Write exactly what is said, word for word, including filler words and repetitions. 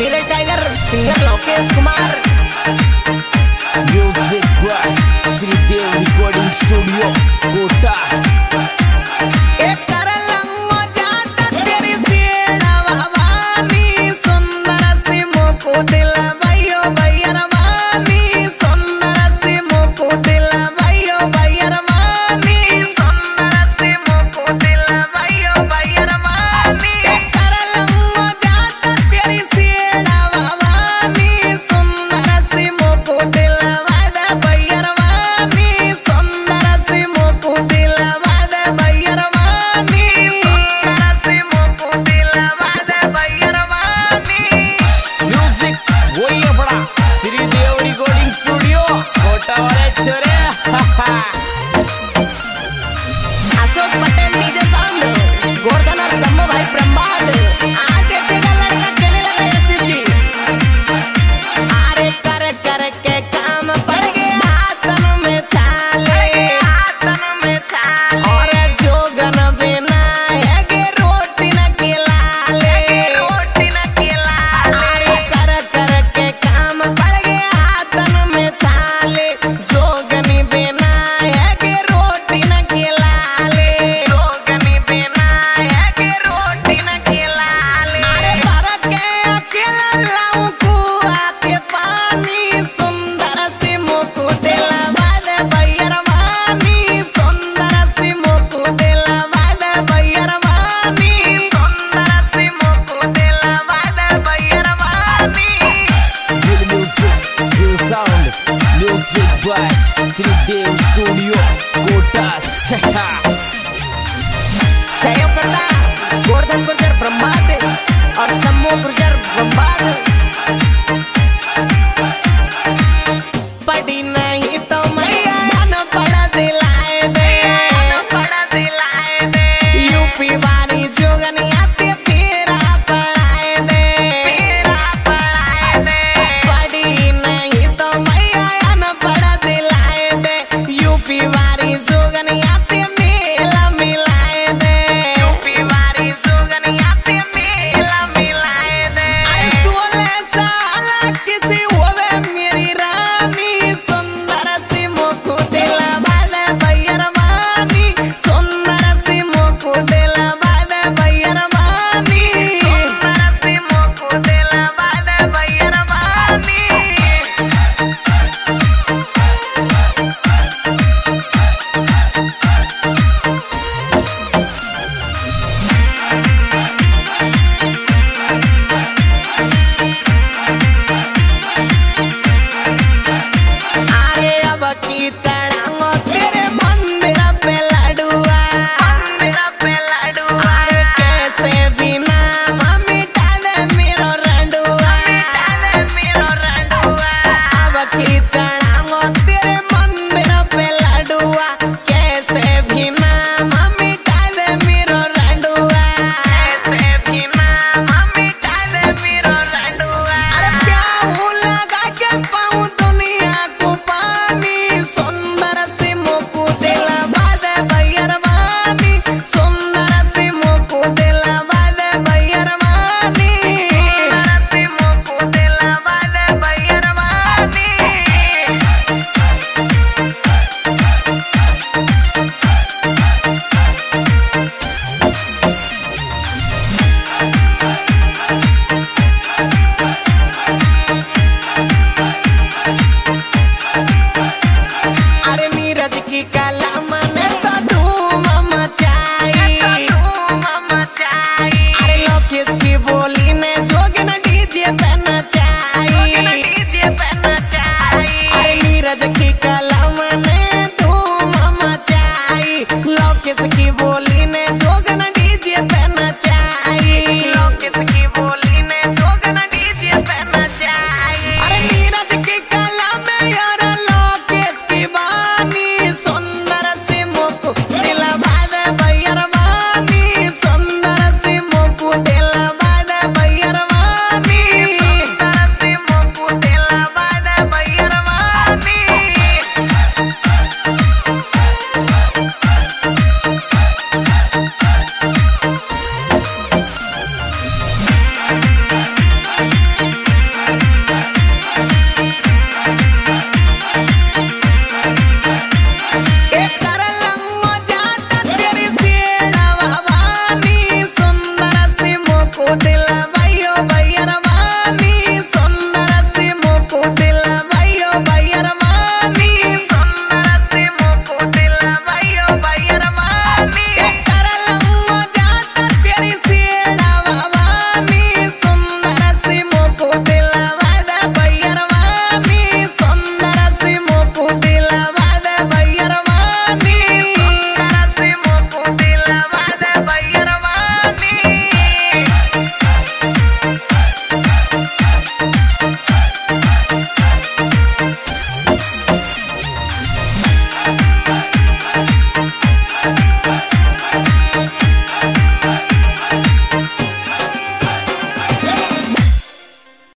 Neeraj tiger singer Lokesh Kumar. Music by Shridev recording studio Kota. Ashok Patel DJ sound Govardhan और सम्मो भाई ब्रह्मांड आगे तेरा लड़का कहने लगा यशदीप जी। अरे कर कर के काम पड़ गया हाथन में छाले हाथन में छाले और जोगन बिना है के रोटी न खिलाले रोटी न खिलाले। अरे कर कर के काम पड़ गया हाथन में छाले जोगनी बिना है के रोटी न खिलाले जोगनी बिना है के रोटी न खिलाले। अरे भर के अकेला लाऊं कुआ के पानी सुंदर सी मुकुट लबाद भैरवानी सुंदर सी मुकुट लबाद भैरवानी सुंदर सी मुकुट लबाद भैरवानी। Real music, real sound, music by Shridev studio Kota. सहयोगकर्ता गोवर्धन गुर्जर ब्रह्मांड और सम्मो गुर्जर ब्रह्मांड। पढ़ी नहीं तो मैया अनपढ़ दिलाए दे अनपढ़ दिलाए दे यूपी वाली जोगनी आती फेरा पढ़ाए दे फेरा पढ़ाए दे। पढ़ी नहीं तो मैया अनपढ़ दिलाए दे यूपी वाली जोगनी आती मेला मिलाए दे यूपी वाली जोगनी आती मेला मिलाए दे। अरे सोलह साल किसी होवे मेरी रानी सुंदर सी मुकुट लबाद भैरवानी सुंदर सी मुकुट लबाद भैरवानी सुंदर सी मुकुट लबाद भैरवानी। अरे अब की चढ़ाऊं तेरे मंदिर पे लडुआ मंदिर पे लडुआ। अरे कैसे बिना मिटा दे मेरो रंडुआ मिटा दे मेरो रंडुआ। अब की